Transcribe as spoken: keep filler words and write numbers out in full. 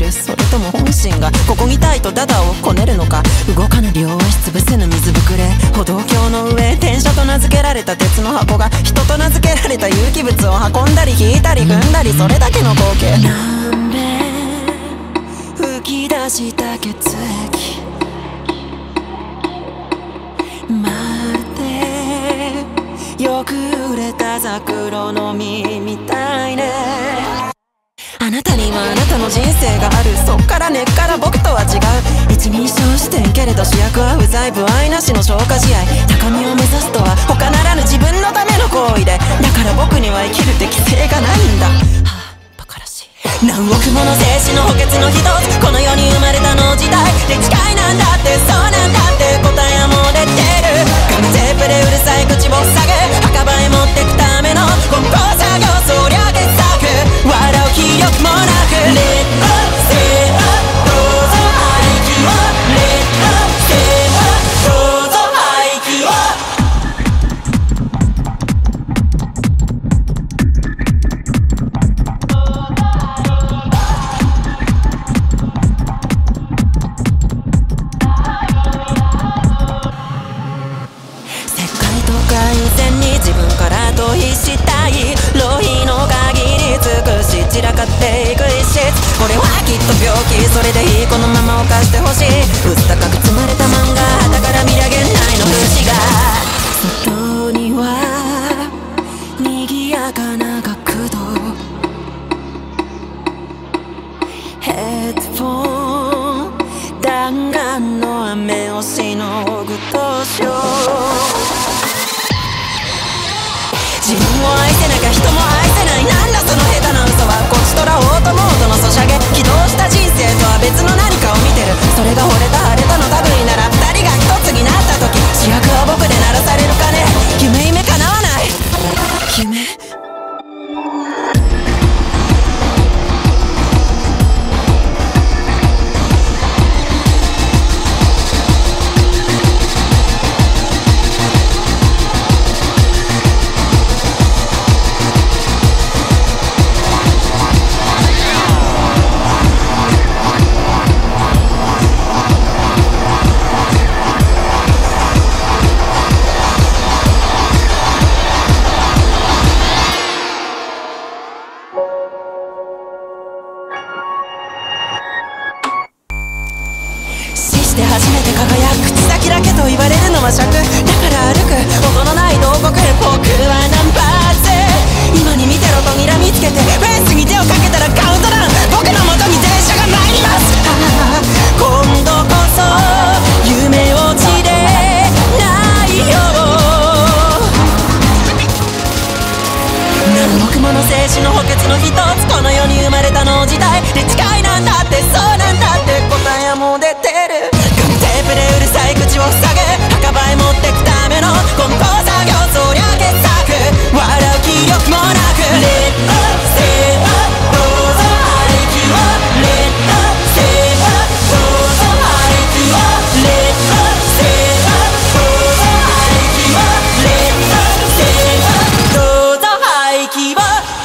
る、それとも本心がここにたいとダダをこねるのか。動かぬ両足潰せぬ水ぶくれ、歩道橋の上、電車と名付けられた鉄の箱が人と名付けられた有機物を運んだり引いたり踏んだり、それだけの光景。 南米吹き出した血液、まるでよく売れた桜の実みたいね。 あなたにはあなたの人生がある、そっから根っから僕とは違う。一人称視点けれど主役は不在、不愛なしの消化試合。高みを目指すとは他ならぬ自分のための行為で、だから僕には生きる適性がないんだ。はあ、バカらしい。何億もの精子の補欠の一つ、この世に生まれたの時代で近いなんだって、そうなんだって答えはもう出てる。ガムテープでうるさい口を塞ぐ、墓場へ持ってくための梱包作業、そりゃ傑作、笑う気力もなく。 Let us sayどうぞ排気を Let us say どうぞ排気を。自分から逃避したい、浪費の限り尽くし散らかっていく一室。これはきっと病気、それでいい、このまま犯してほしい。薄高く積まれた漫画、旗から見上げないの節が。 外には賑やかな学童、ヘッドフォン弾丸の雨をしのぐとしよう。自分を愛せなきゃ人も愛せない、なんだその下手な嘘は。こちとらオートモードのソシャゲ、起動した人生とは別の何かを見てる。それが惚れた晴れたの類なら、二人が一つになった時、主役は僕で鳴らされるかね。夢夢叶わない夢。初めて輝く、口先だけと言われるのは尺だから歩く、音のない慟哭、僕はナンバーズ。今に見てろと睨みつけて、フェンスに手をかけたらカウントダウン、僕の元に電車が参ります。ああ、今度こそ夢落ちでないよ。何億もの精子の補欠の一つ、この世に生まれたの時代で近いなんだって、そうなんだって答えはもう出てる。テープでうるさい口を塞ぐ、墓場へ持ってくための梱包作業、そりゃ傑作、笑う気力もなく。 Let us say どうぞ排気を Let us say どうぞ排気を Let us say どうぞ排気を Let us say どうぞ排気を。